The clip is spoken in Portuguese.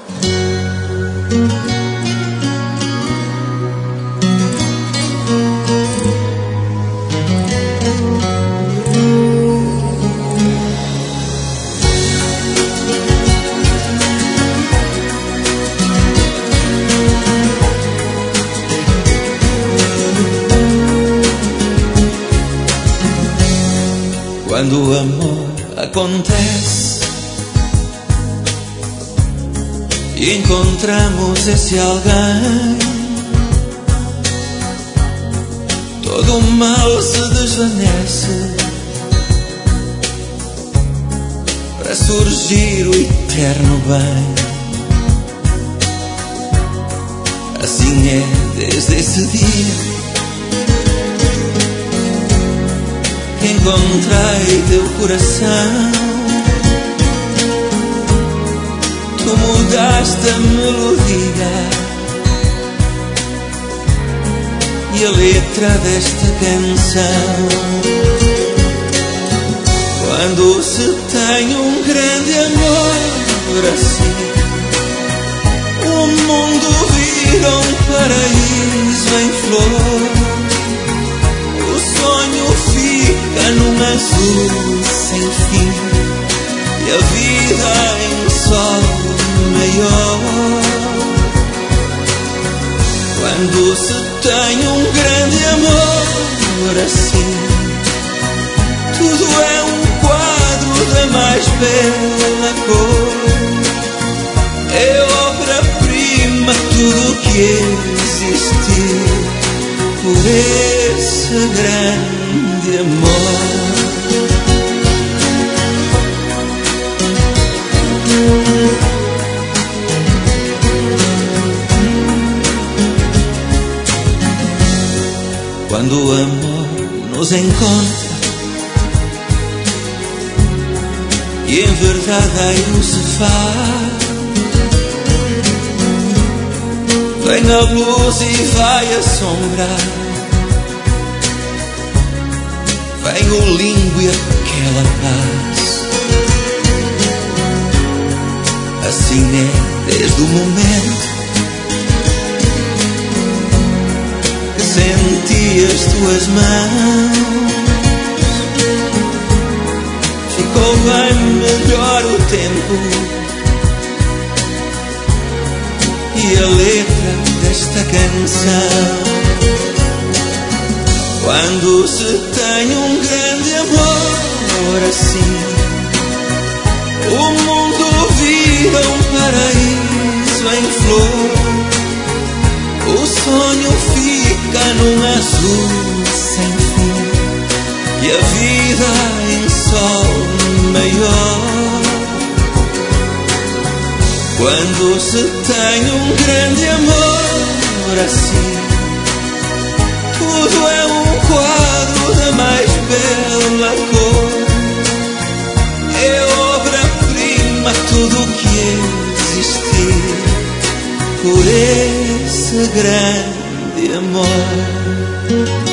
Quando o amor acontece e encontramos esse alguém, todo o mal se desvanece para surgir o eterno bem. Assim é desde esse dia que encontrei teu coração. Tu mudaste a melodia e a letra desta canção. Quando se tem um grande amor assim, o mundo vira um paraíso em flor. O sonho fica num azul sem fim e a vida em sol maior. Quando se tem um grande amor assim, tudo é um quadro da mais bela cor. É obra-prima tudo que existiu por esse grande amor. Quando o amor nos encontra e em verdade aí se faz, vem a luz e vai a sombra, vem o limbo e aquela paz. Assim é desde o momento que senti as tuas mãos. Ficou bem melhor o tempo e a letra desta canção. Quando se tem um grande amor assim, o mundo vira um paraíso em flor. O sonho fica num azul sem fim e a vida em sol maior. Quando se tem um grande amor assim, tudo é um quadro da mais bela cor. É obra-prima tudo que existiu por esse grande amor.